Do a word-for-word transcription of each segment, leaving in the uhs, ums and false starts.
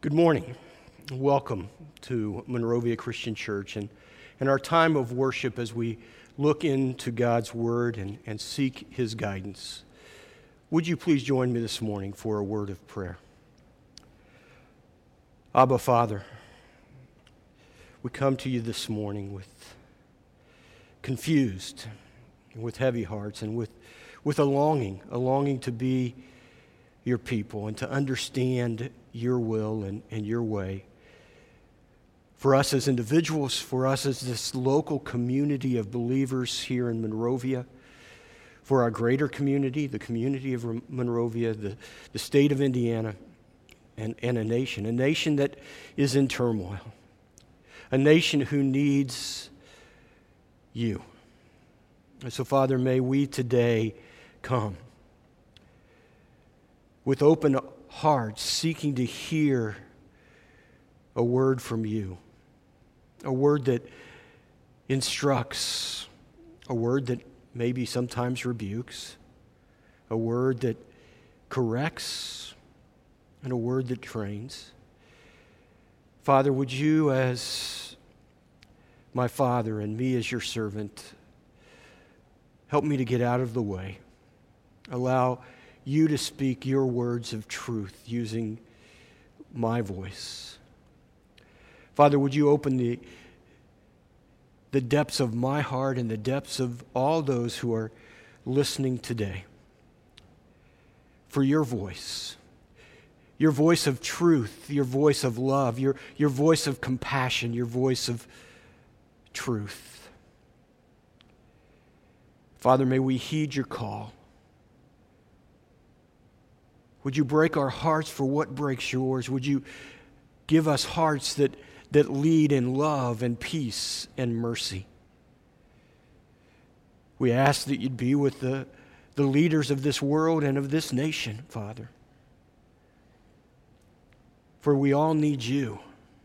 Good morning. Welcome to Monrovia Christian Church and, and our time of worship as we look into God's Word and, and seek His guidance. Would you please join me this morning for a word of prayer? Abba, Father, we come to you this morning with confused, with heavy hearts, and with, with a longing, a longing to be your people and to understand your will and, and your way. For us as individuals, for us as this local community of believers here in Monrovia, for our greater community, the community of Monrovia, the, the state of Indiana, and, and a nation, a nation that is in turmoil, a nation who needs you. And so, Father, may we today come with open hearts, seeking to hear a word from you, a word that instructs, a word that maybe sometimes rebukes, a word that corrects, and a word that trains. Father, would you, as my Father and me as your servant, help me to get out of the way. Allow you to speak your words of truth using my voice. Father, would you open the, the depths of my heart and the depths of all those who are listening today for your voice, your voice of truth, your voice of love, your, your voice of compassion, your voice of truth. Father, may we heed your call. Would you break our hearts for what breaks yours? Would you give us hearts that, that lead in love and peace and mercy? We ask that you'd be with the, the leaders of this world and of this nation, Father. For we all need you.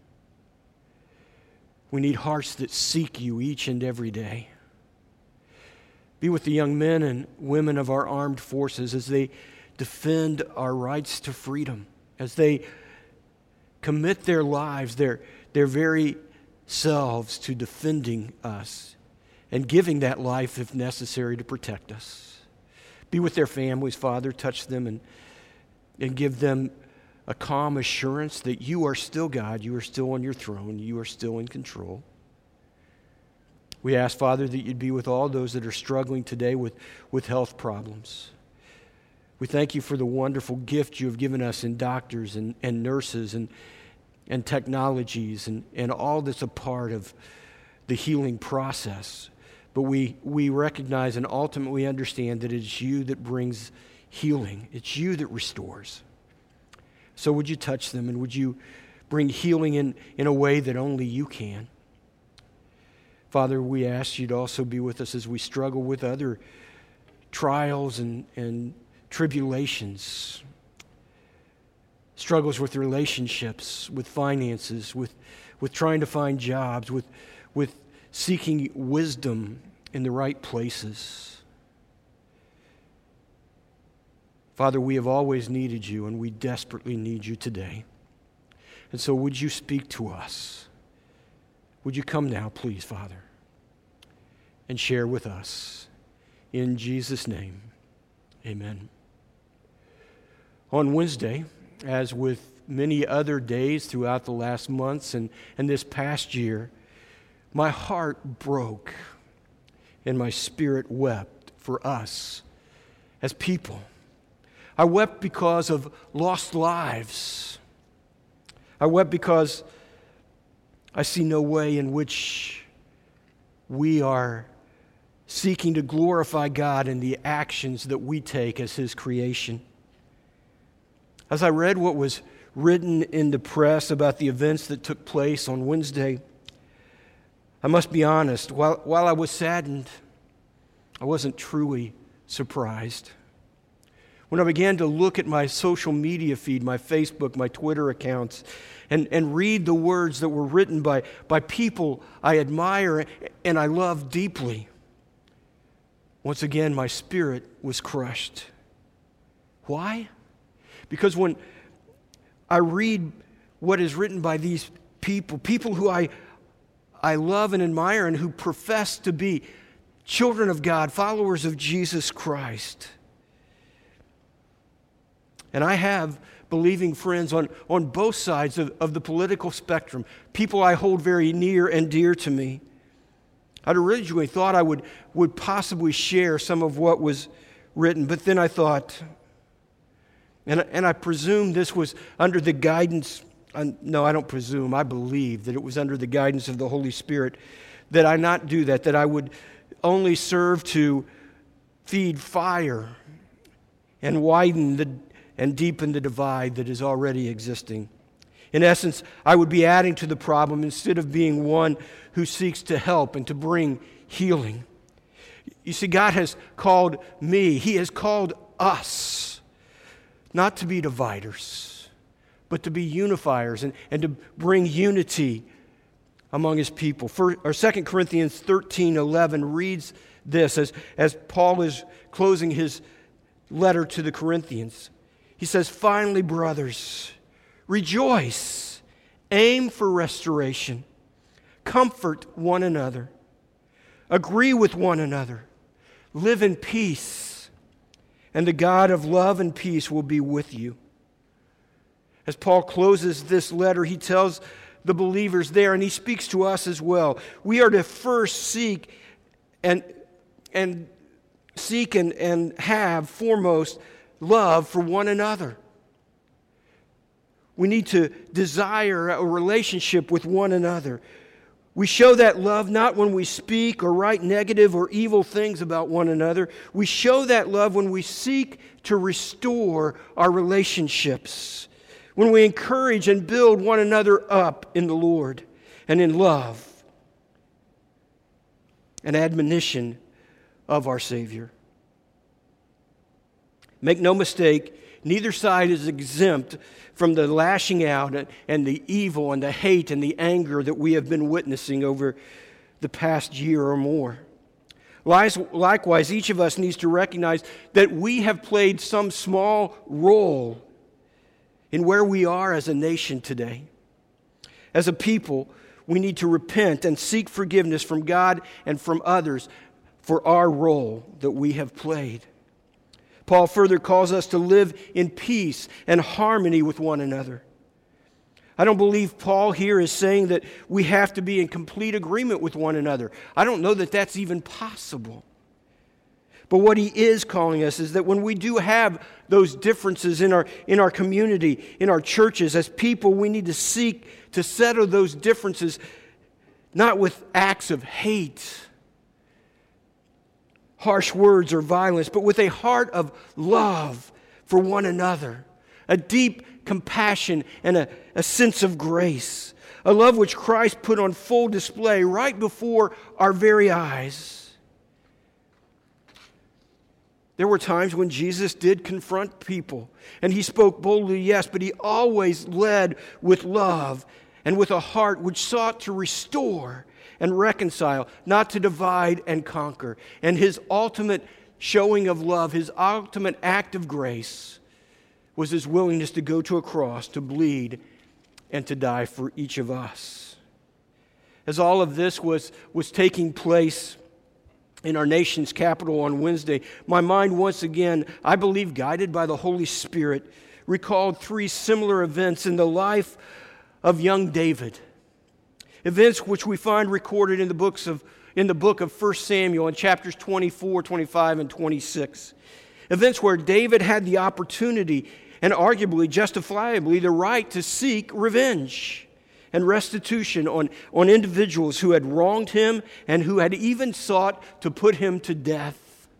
We need hearts that seek you each and every day. Be with the young men and women of our armed forces as they defend our rights to freedom, as they commit their lives, their, their very selves to defending us and giving that life if necessary to protect us. Be with their families, Father. Touch them and, and give them a calm assurance that you are still God, you are still on your throne, you are still in control. We ask, Father, that you'd be with all those that are struggling today with, with health problems. We thank you for the wonderful gift you have given us in doctors and, and nurses and, and technologies and, and all that's a part of the healing process. But we, we recognize and ultimately understand that it's you that brings healing. It's you that restores. So would you touch them and would you bring healing in, in a way that only you can? Father, we ask you to also be with us as we struggle with other trials and, and tribulations, struggles with relationships, with finances, with, with trying to find jobs, with, with seeking wisdom in the right places. Father, we have always needed you, and we desperately need you today. And so would you speak to us? Would you come now, please, Father, and share with us? In Jesus' name, amen. On Wednesday, as with many other days throughout the last months and, and this past year, my heart broke and my spirit wept for us as people. I wept because of lost lives. I wept because I see no way in which we are seeking to glorify God in the actions that we take as His creation. As I read what was written in the press about the events that took place on Wednesday, I must be honest, while, while I was saddened, I wasn't truly surprised. When I began to look at my social media feed, my Facebook, my Twitter accounts, and, and read the words that were written by, by people I admire and I love deeply, once again my spirit was crushed. Why? Because when I read what is written by these people, people who I, I love and admire and who profess to be children of God, followers of Jesus Christ. And I have believing friends on, on both sides of, of the political spectrum, people I hold very near and dear to me. I'd originally thought I would, would possibly share some of what was written, but then I thought, and, and I presume this was under the guidance, uh, no, I don't presume, I believe that it was under the guidance of the Holy Spirit, that I not do that, that I would only serve to feed fire and widen the and deepen the divide that is already existing. In essence, I would be adding to the problem instead of being one who seeks to help and to bring healing. You see, God has called me, He has called us not to be dividers, but to be unifiers and, and to bring unity among His people. For, or Second Corinthians thirteen eleven reads this as, as Paul is closing his letter to the Corinthians. He says, "Finally, brothers, rejoice, aim for restoration, comfort one another, agree with one another, live in peace, and the God of love and peace will be with you." As Paul closes this letter, he tells the believers there, and he speaks to us as well. We are to first seek and, and seek and, and have foremost love for one another. We need to desire a relationship with one another. We show that love not when we speak or write negative or evil things about one another. We show that love when we seek to restore our relationships, when we encourage and build one another up in the Lord and in love and admonition of our Savior. Make no mistake, neither side is exempt from the lashing out and the evil and the hate and the anger that we have been witnessing over the past year or more. Likewise, each of us needs to recognize that we have played some small role in where we are as a nation today. As a people, we need to repent and seek forgiveness from God and from others for our role that we have played. Paul further calls us to live in peace and harmony with one another. I don't believe Paul here is saying that we have to be in complete agreement with one another. I don't know that that's even possible. But what he is calling us is that when we do have those differences in our, in our community, in our churches, as people, we need to seek to settle those differences not with acts of hate, harsh words or violence, but with a heart of love for one another, a deep compassion and a, a sense of grace, a love which Christ put on full display right before our very eyes. There were times when Jesus did confront people, and He spoke boldly, yes, but He always led with love and with a heart which sought to restore and reconcile, not to divide and conquer. And His ultimate showing of love, His ultimate act of grace, was His willingness to go to a cross, to bleed, and to die for each of us. As all of this was, was taking place in our nation's capital on Wednesday, my mind once again, I believe guided by the Holy Spirit, recalled three similar events in the life of young David. Events which we find recorded in the books of in the book of First Samuel in chapters twenty-four, twenty-five, and twenty-six. Events where David had the opportunity and arguably justifiably the right to seek revenge and restitution on, on individuals who had wronged him and who had even sought to put him to death.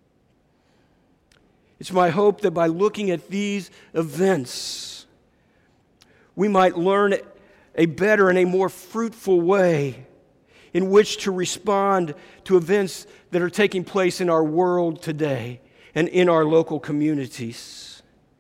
It's my hope that by looking at these events, we might learn a better and a more fruitful way in which to respond to events that are taking place in our world today and in our local communities.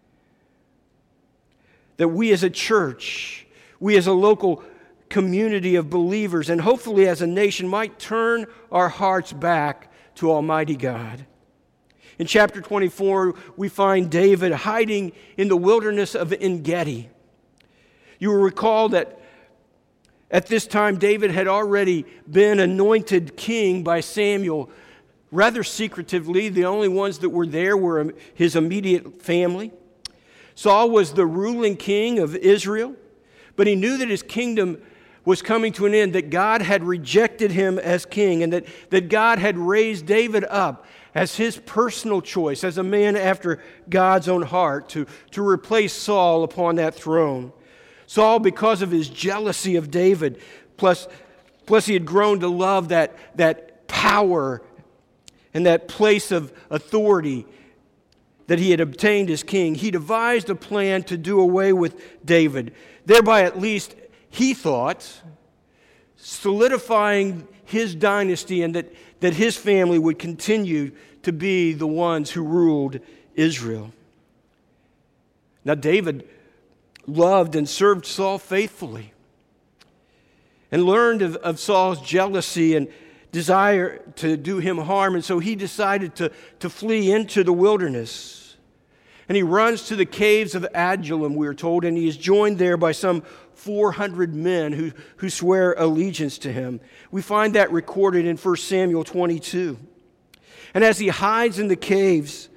That we as a church, we as a local community of believers, and hopefully as a nation, might turn our hearts back to Almighty God. In chapter twenty-four, we find David hiding in the wilderness of En-Gedi. You will recall that at this time David had already been anointed king by Samuel, rather secretively. The only ones that were there were his immediate family. Saul was the ruling king of Israel, but he knew that his kingdom was coming to an end, that God had rejected him as king, and that, that God had raised David up as his personal choice, as a man after God's own heart, to, to replace Saul upon that throne. Saul, because of his jealousy of David, plus, plus he had grown to love that, that power and that place of authority that he had obtained as king, he devised a plan to do away with David, thereby at least, he thought, solidifying his dynasty and that, that his family would continue to be the ones who ruled Israel. Now, David loved and served Saul faithfully and learned of, of Saul's jealousy and desire to do him harm, and so he decided to, to flee into the wilderness. And he runs to the caves of Adullam, we are told, and he is joined there by some four hundred men who, who swear allegiance to him. We find that recorded in First Samuel twenty-two. And as he hides in the caves,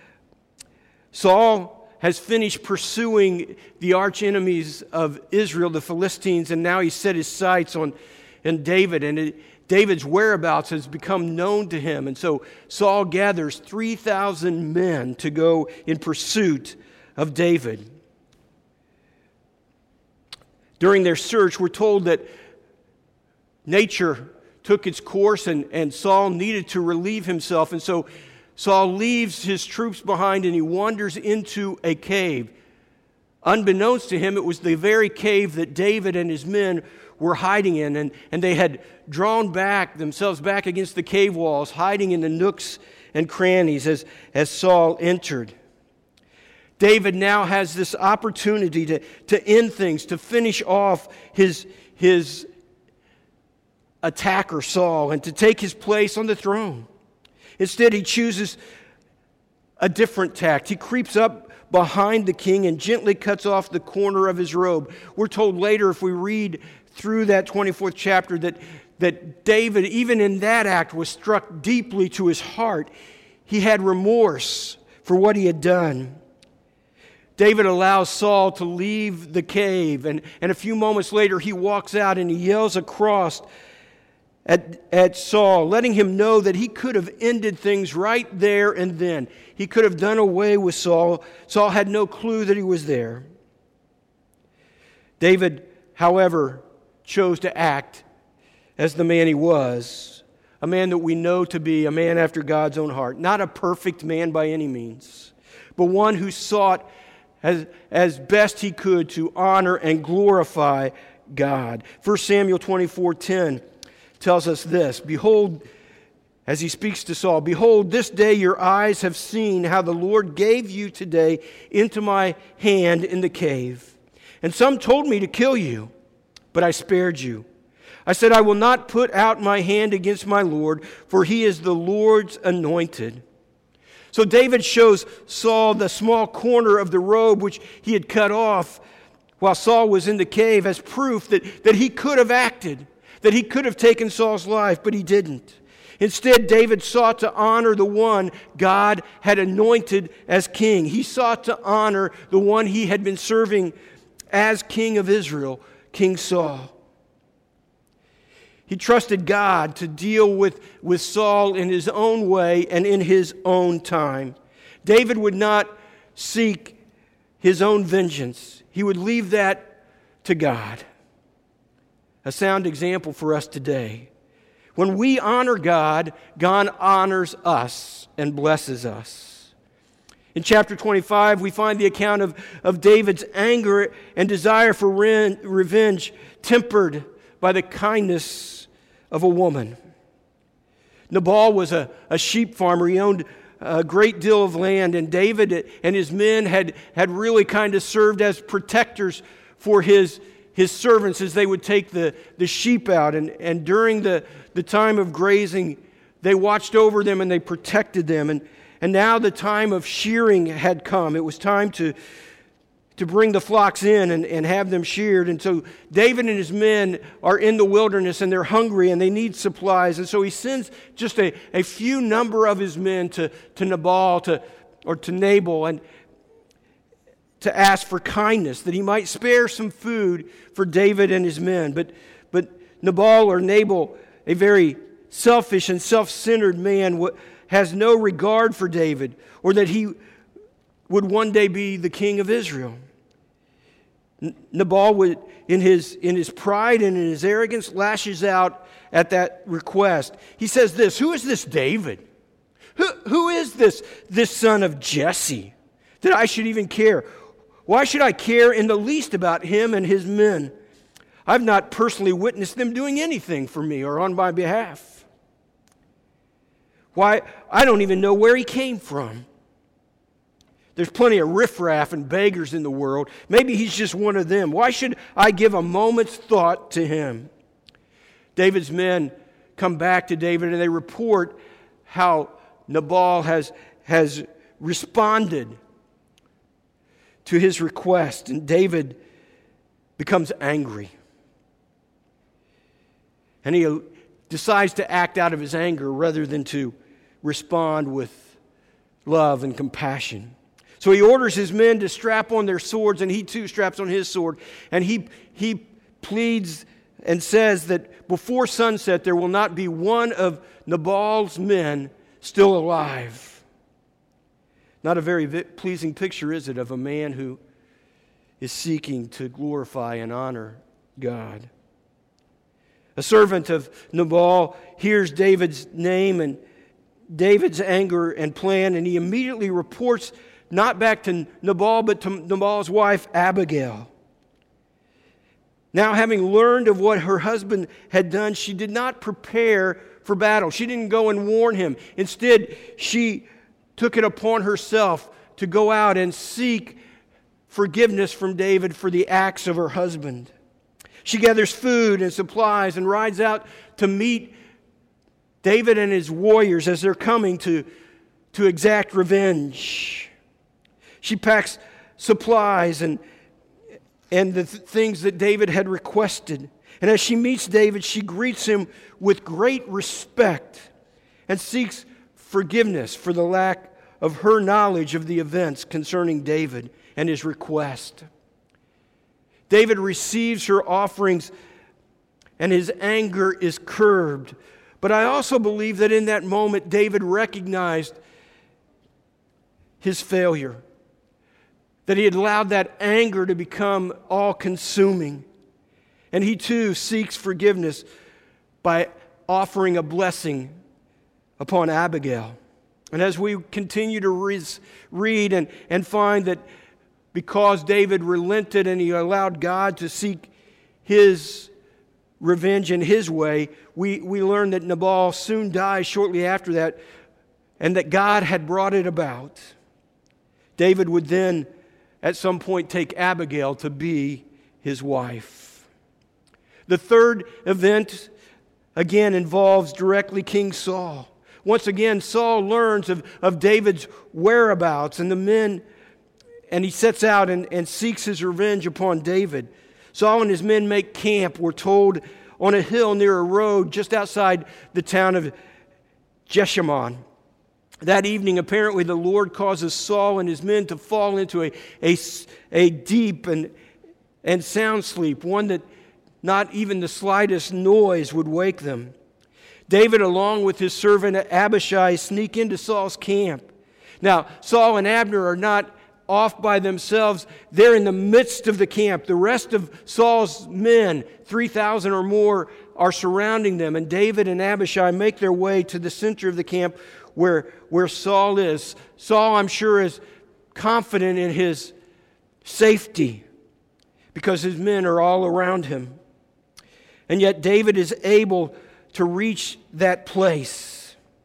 Saul has finished pursuing the arch enemies of Israel, the Philistines, and now he's set his sights on, on David, and it, David's whereabouts has become known to him. And so Saul gathers three thousand men to go in pursuit of David. During their search, we're told that nature took its course and, and Saul needed to relieve himself. And so Saul leaves his troops behind and he wanders into a cave. Unbeknownst to him, it was the very cave that David and his men were hiding in, and, and they had drawn back themselves back against the cave walls, hiding in the nooks and crannies as, as Saul entered. David now has this opportunity to, to end things, to finish off his, his attacker, Saul, and to take his place on the throne. Instead, he chooses a different tact. He creeps up behind the king and gently cuts off the corner of his robe. We're told later, if we read through that twenty-fourth chapter, that, that David, even in that act, was struck deeply to his heart. He had remorse for what he had done. David allows Saul to leave the cave, and, and a few moments later he walks out and he yells across at, at Saul, letting him know that he could have ended things right there and then. He could have done away with Saul. Saul had no clue that he was there. David, however, chose to act as the man he was, a man that we know to be a man after God's own heart. Not a perfect man by any means, but one who sought as, as best he could to honor and glorify God. First Samuel twenty-four ten tells us this, behold, as he speaks to Saul, behold, this day your eyes have seen how the Lord gave you today into my hand in the cave. And some told me to kill you, but I spared you. I said, I will not put out my hand against my Lord, for he is the Lord's anointed. So David shows Saul the small corner of the robe which he had cut off while Saul was in the cave as proof that, that he could have acted, that he could have taken Saul's life, but he didn't. Instead, David sought to honor the one God had anointed as king. He sought to honor the one he had been serving as king of Israel, King Saul. He trusted God to deal with, with Saul in his own way and in his own time. David would not seek his own vengeance. He would leave that to God. A sound example for us today. When we honor God, God honors us and blesses us. In chapter twenty-five, we find the account of, of David's anger and desire for re- revenge tempered by the kindness of a woman. Nabal was a, a sheep farmer. He owned a great deal of land, and David and his men had, had really kind of served as protectors for his, his servants as they would take the, the sheep out. And, and during the, the time of grazing, they watched over them and they protected them. And, and now the time of shearing had come. It was time to, to bring the flocks in and, and have them sheared. And so David and his men are in the wilderness and they're hungry and they need supplies. And so he sends just a, a few number of his men to, to Nabal to, or to Nabal and to ask for kindness, that he might spare some food for David and his men. But, but Nabal or Nabal, a very selfish and self-centered man, has no regard for David or that he would one day be the king of Israel. Nabal would, in his, in his pride and in his arrogance, lashes out at that request. He says this, "Who is this David? Who, who is this, this son of Jesse that I should even care? Why should I care in the least about him and his men? I've not personally witnessed them doing anything for me or on my behalf. Why, I don't even know where he came from. There's plenty of riffraff and beggars in the world. Maybe he's just one of them. Why should I give a moment's thought to him?" David's men come back to David and they report how Nabal has, has responded to his request. And David becomes angry. And he decides to act out of his anger rather than to respond with love and compassion. So he orders his men to strap on their swords, and he too straps on his sword. And he, he pleads and says that before sunset there will not be one of Nabal's men still alive. Not a very pleasing picture, is it, of a man who is seeking to glorify and honor God. A servant of Nabal hears David's name and David's anger and plan, and he immediately reports not back to Nabal, but to Nabal's wife, Abigail. Now, having learned of what her husband had done, she did not prepare for battle. She didn't go and warn him. Instead, she took it upon herself to go out and seek forgiveness from David for the acts of her husband. She gathers food and supplies and rides out to meet David and his warriors as they're coming to, to exact revenge. She packs supplies and, and the th- things that David had requested. And as she meets David, she greets him with great respect and seeks forgiveness for the lack of her knowledge of the events concerning David and his request. David receives her offerings and his anger is curbed. But I also believe that in that moment, David recognized his failure. That he had allowed that anger to become all-consuming. And he too seeks forgiveness by offering a blessing upon Abigail. And as we continue to re- read and, and find that because David relented and he allowed God to seek his revenge in his way, we, we learn that Nabal soon dies shortly after that, and that God had brought it about. David would then at some point take Abigail to be his wife. The third event again involves directly King Saul. Once again, Saul learns of, of David's whereabouts and the men, and he sets out and, and seeks his revenge upon David. Saul and his men make camp, we're told, on a hill near a road just outside the town of Jeshimon. That evening, apparently, the Lord causes Saul and his men to fall into a, a, a deep and, and sound sleep, one that not even the slightest noise would wake them. David, along with his servant Abishai, sneak into Saul's camp. Now, Saul and Abner are not off by themselves. They're in the midst of the camp. The rest of Saul's men, three thousand or more, are surrounding them. And David and Abishai make their way to the center of the camp where, where Saul is. Saul, I'm sure, is confident in his safety because his men are all around him. And yet David is able to reach that place.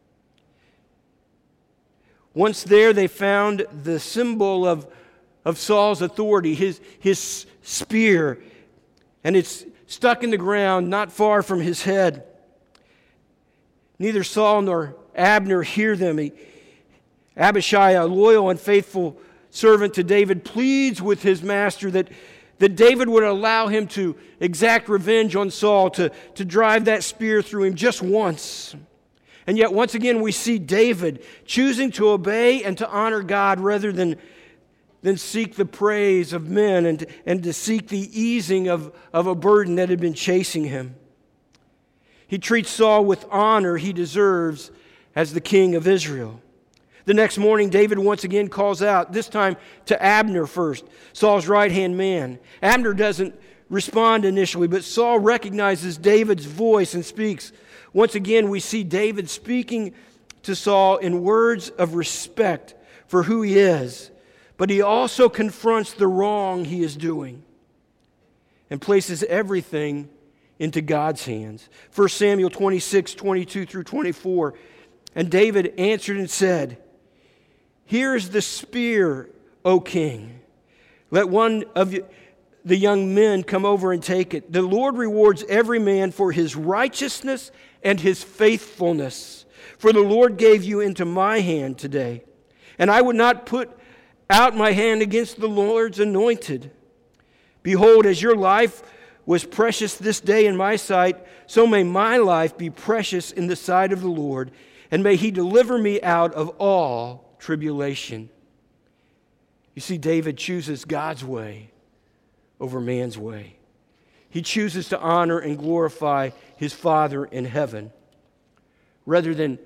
Once there, they found the symbol of, of Saul's authority, his, his spear, and it's stuck in the ground not far from his head. Neither Saul nor Abner hear them. He, Abishai, a loyal and faithful servant to David, pleads with his master that, that David would allow him to exact revenge on Saul, to, to drive that spear through him just once. And yet once again we see David choosing to obey and to honor God rather than, than seek the praise of men and, and to seek the easing of, of a burden that had been chasing him. He treats Saul with honor he deserves as the king of Israel. The next morning, David once again calls out, this time to Abner first, Saul's right-hand man. Abner doesn't respond initially, but Saul recognizes David's voice and speaks. Once again, we see David speaking to Saul in words of respect for who he is, but he also confronts the wrong he is doing and places everything into God's hands. First Samuel twenty-six, twenty-two through twenty-four. And David answered and said, here is the spear, O king. Let one of the young men come over and take it. The Lord rewards every man for his righteousness and his faithfulness. For the Lord gave you into my hand today. And I would not put out my hand against the Lord's anointed. Behold, as your life was precious this day in my sight, so may my life be precious in the sight of the Lord, and may he deliver me out of all tribulation. You see, David chooses God's way over man's way. He chooses to honor and glorify his Father in heaven rather than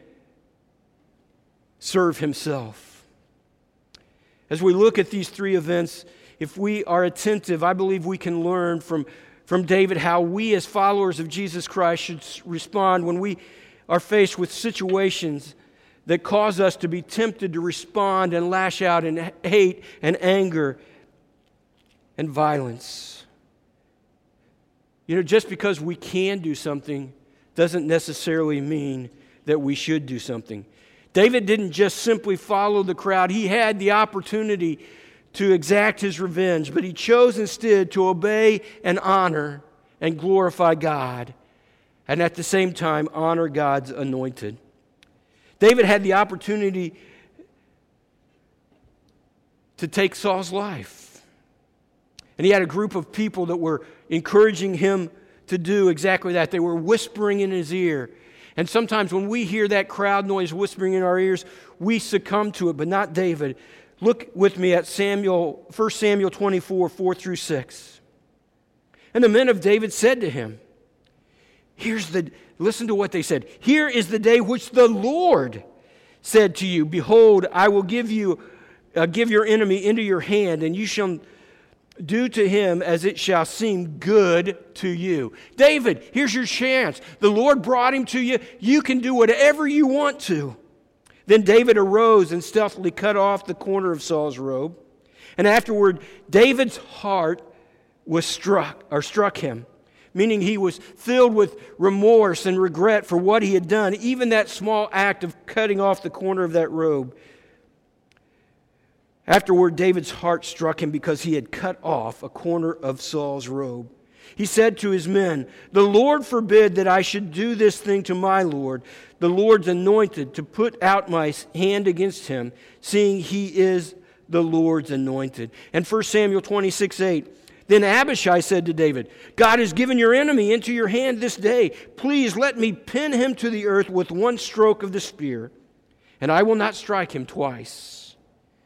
serve himself. As we look at these three events, if we are attentive, I believe we can learn from, from David how we as followers of Jesus Christ should respond when we are faced with situations that cause us to be tempted to respond and lash out in hate and anger and violence. You know, just because we can do something doesn't necessarily mean that we should do something. David didn't just simply follow the crowd. He had the opportunity to exact his revenge, but he chose instead to obey and honor and glorify God, and at the same time honor God's anointed. David had the opportunity to take Saul's life. And he had a group of people that were encouraging him to do exactly that. They were whispering in his ear. And sometimes when we hear that crowd noise whispering in our ears, we succumb to it, but not David. Look with me at Samuel, First Samuel twenty-four, four through six. And the men of David said to him, Here's the, listen to what they said. Here is the day which the Lord said to you, behold, I will give you, uh, give your enemy into your hand, and you shall do to him as it shall seem good to you. David, here's your chance. The Lord brought him to you. You can do whatever you want to. Then David arose and stealthily cut off the corner of Saul's robe. And afterward, David's heart was struck, or struck him. Meaning he was filled with remorse and regret for what he had done, even that small act of cutting off the corner of that robe. Afterward, David's heart struck him because he had cut off a corner of Saul's robe. He said to his men, the Lord forbid that I should do this thing to my Lord, the Lord's anointed, to put out my hand against him, seeing he is the Lord's anointed. And First Samuel twenty-six, eight. Then Abishai said to David, God has given your enemy into your hand this day. Please let me pin him to the earth with one stroke of the spear, and I will not strike him twice.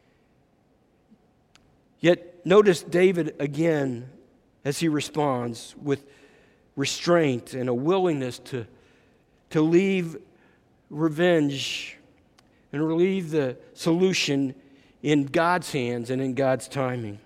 Yet notice David again as he responds with restraint and a willingness to, to leave revenge and leave the solution in God's hands and in God's timing.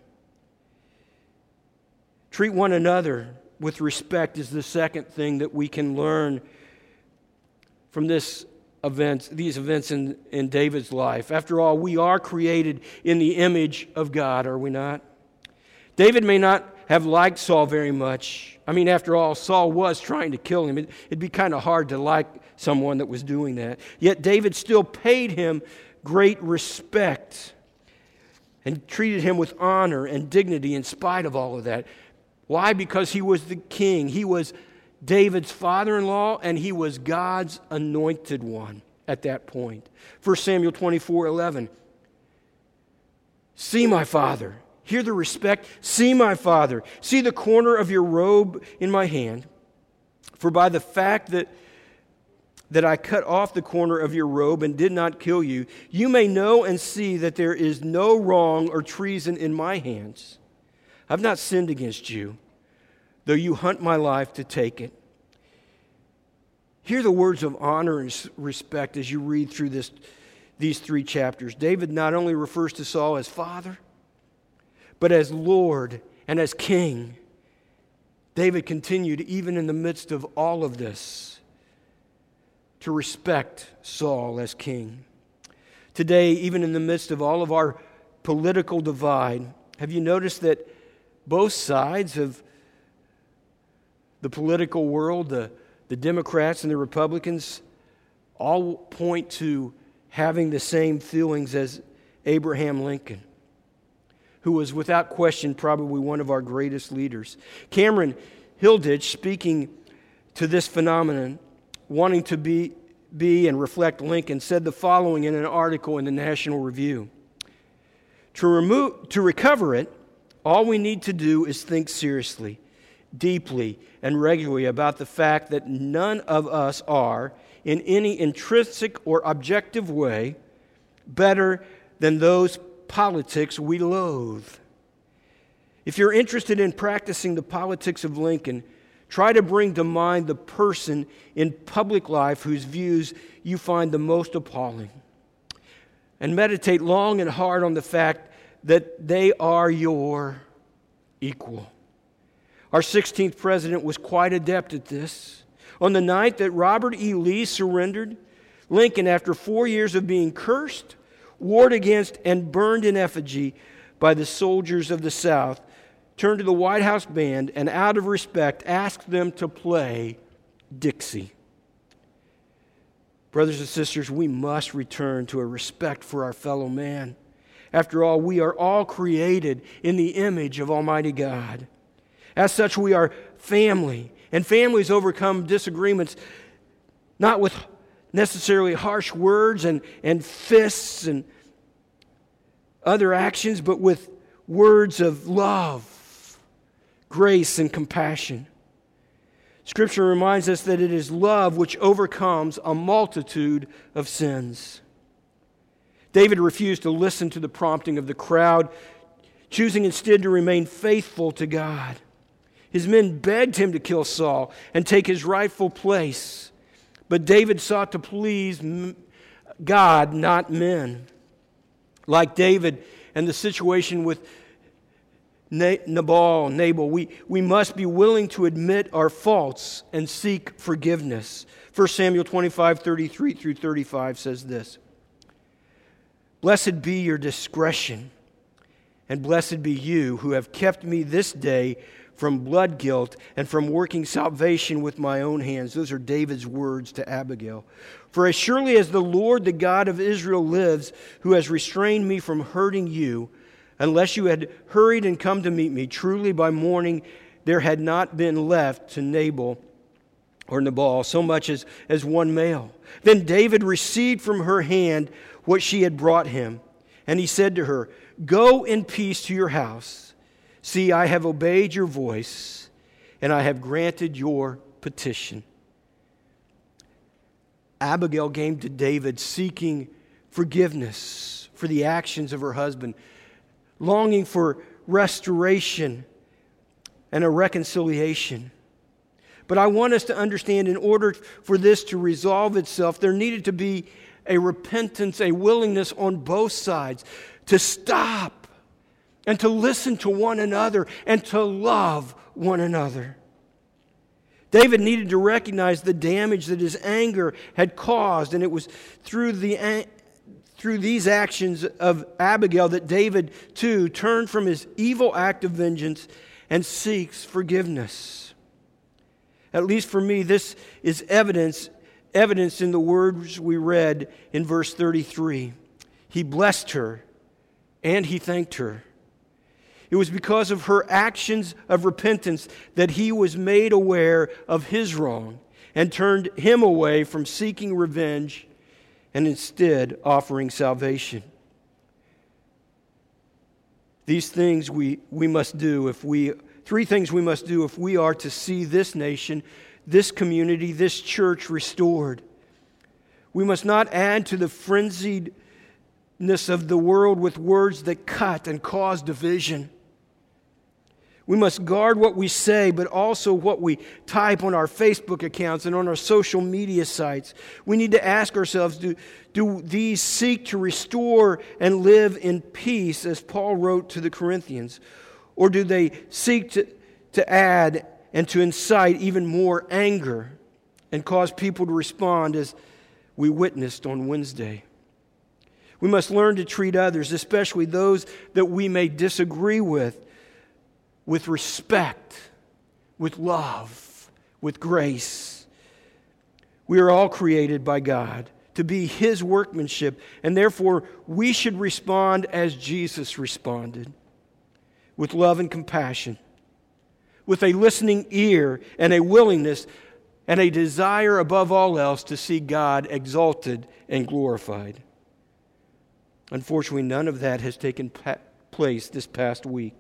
Treat one another with respect is the second thing that we can learn from this event, these events in, in David's life. After all, we are created in the image of God, are we not? David may not have liked Saul very much. I mean, after all, Saul was trying to kill him. It, it'd be kind of hard to like someone that was doing that. Yet David still paid him great respect and treated him with honor and dignity in spite of all of that. Why? Because he was the king. He was David's father-in-law, and he was God's anointed one at that point. First Samuel twenty-four, eleven See my father. Hear the respect. See my father. See the corner of your robe in my hand. For by the fact that, that I cut off the corner of your robe and did not kill you, you may know and see that there is no wrong or treason in my hands. I've not sinned against you, though you hunt my life to take it. Hear the words of honor and respect as you read through this, these three chapters. David not only refers to Saul as father, but as Lord and as king. David continued, even in the midst of all of this, to respect Saul as king. Today, even in the midst of all of our political divide, have you noticed that both sides of the political world, the, the Democrats and the Republicans, all point to having the same feelings as Abraham Lincoln, who was without question probably one of our greatest leaders. Cameron Hilditch, speaking to this phenomenon, wanting to be, be and reflect Lincoln, said the following in an article in the National Review. To remove, to recover it, all we need to do is think seriously, deeply, and regularly about the fact that none of us are, in any intrinsic or objective way, better than those politics we loathe. If you're interested in practicing the politics of Lincoln, try to bring to mind the person in public life whose views you find the most appalling. And meditate long and hard on the fact that they are your equal. Our sixteenth president was quite adept at this. On the night that Robert E. Lee surrendered, Lincoln, after four years of being cursed, warred against, and burned in effigy by the soldiers of the South, turned to the White House band and, out of respect, asked them to play Dixie. Brothers and sisters, we must return to a respect for our fellow man. After all, we are all created in the image of Almighty God. As such, we are family, and families overcome disagreements not with necessarily harsh words and, and fists and other actions, but with words of love, grace, and compassion. Scripture reminds us that it is love which overcomes a multitude of sins. David refused to listen to the prompting of the crowd, choosing instead to remain faithful to God. His men begged him to kill Saul and take his rightful place. But David sought to please God, not men. Like David and the situation with Nabal, Nabal, we, we must be willing to admit our faults and seek forgiveness. First Samuel twenty-five, thirty-three through thirty-five says this. Blessed be your discretion, and blessed be you who have kept me this day from blood guilt and from working salvation with my own hands. Those are David's words to Abigail. For as surely as the Lord, the God of Israel, lives, who has restrained me from hurting you, unless you had hurried and come to meet me, truly by morning there had not been left to Nabal or Nabal so much as, as one male. Then David received from her hand what she had brought him, and he said to her, Go in peace to your house. See, I have obeyed your voice, and I have granted your petition. Abigail came to David seeking forgiveness for the actions of her husband, longing for restoration and a reconciliation. But I want us to understand, in order for this to resolve itself, there needed to be a repentance, a willingness on both sides to stop and to listen to one another and to love one another. David needed to recognize the damage that his anger had caused, and it was through the through these actions of Abigail that David too turned from his evil act of vengeance and seeks forgiveness. At least for me, this is evidence evidence in the words we read in verse thirty-three. He blessed her and he thanked her. It was because of her actions of repentance that he was made aware of his wrong and turned him away from seeking revenge and instead offering salvation. These things we, we must do if we, three things we must do if we are to see this nation, this community, this church restored. We must not add to the frenziedness of the world with words that cut and cause division. We must guard what we say, but also what we type on our Facebook accounts and on our social media sites. We need to ask ourselves, do, do these seek to restore and live in peace, as Paul wrote to the Corinthians? Or do they seek to, to add and to incite even more anger and cause people to respond as we witnessed on Wednesday? We must learn to treat others, especially those that we may disagree with, with respect, with love, with grace. We are all created by God to be His workmanship, and therefore we should respond as Jesus responded, with love and compassion, with a listening ear and a willingness and a desire above all else to see God exalted and glorified. Unfortunately, none of that has taken pa- place this past week.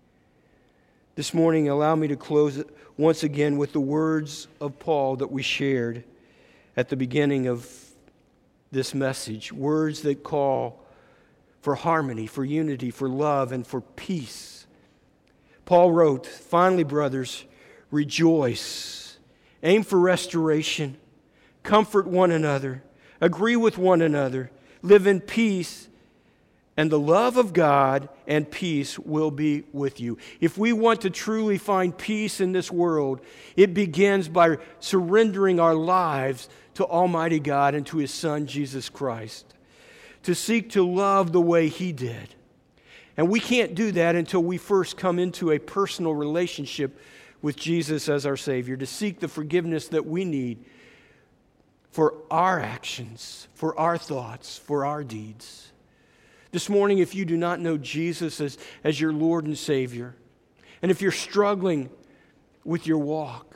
This morning, allow me to close once again with the words of Paul that we shared at the beginning of this message. Words that call for harmony, for unity, for love, and for peace. Paul wrote, "Finally, brothers, rejoice, aim for restoration, comfort one another, agree with one another, live in peace, and the love of God and peace will be with you." If we want to truly find peace in this world, it begins by surrendering our lives to Almighty God and to His Son, Jesus Christ, to seek to love the way He did. And we can't do that until we first come into a personal relationship with Jesus as our Savior, to seek the forgiveness that we need for our actions, for our thoughts, for our deeds. This morning, if you do not know Jesus as, as your Lord and Savior, and if you're struggling with your walk,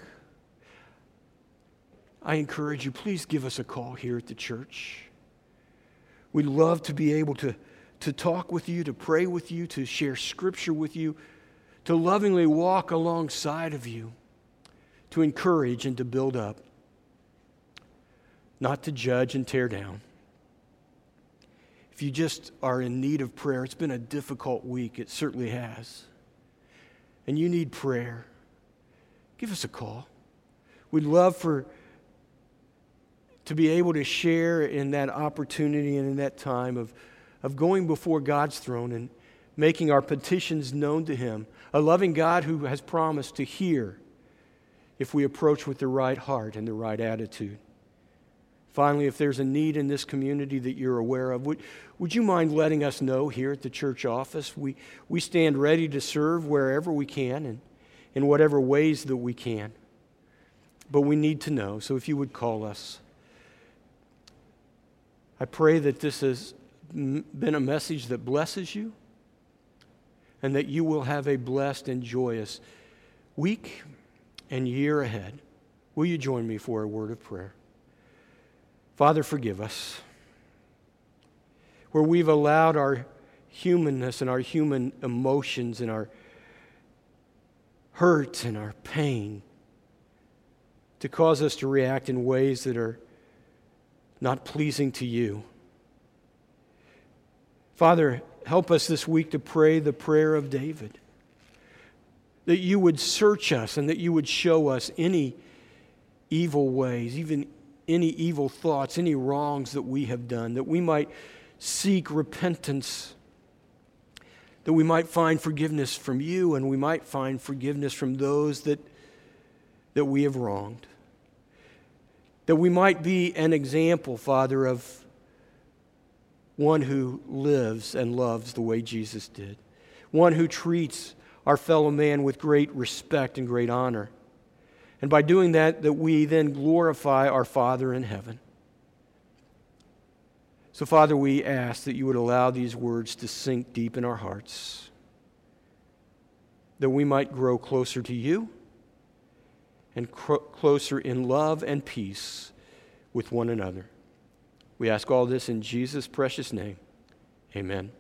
I encourage you, please give us a call here at the church. We'd love to be able to, to talk with you, to pray with you, to share Scripture with you, to lovingly walk alongside of you, to encourage and to build up, not to judge and tear down. If you just are in need of prayer, it's been a difficult week. It certainly has. And you need prayer, give us a call. We'd love for to be able to share in that opportunity and in that time of, of going before God's throne and making our petitions known to Him. A loving God who has promised to hear if we approach with the right heart and the right attitude. Finally, if there's a need in this community that you're aware of, would, would you mind letting us know here at the church office? We, we stand ready to serve wherever we can and in whatever ways that we can. But we need to know, so if you would call us. I pray that this has been a message that blesses you and that you will have a blessed and joyous week and year ahead. Will you join me for a word of prayer? Father, forgive us where we've allowed our humanness and our human emotions and our hurt and our pain to cause us to react in ways that are not pleasing to you. Father, help us this week to pray the prayer of David, that you would search us and that you would show us any evil ways, even any evil thoughts, any wrongs that we have done, that we might seek repentance, that we might find forgiveness from you and we might find forgiveness from those that, that we have wronged. That we might be an example, Father, of one who lives and loves the way Jesus did. One who treats our fellow man with great respect and great honor. And by doing that, that we then glorify our Father in heaven. So, Father, we ask that you would allow these words to sink deep in our hearts, that we might grow closer to you and cro- closer in love and peace with one another. We ask all this in Jesus' precious name. Amen.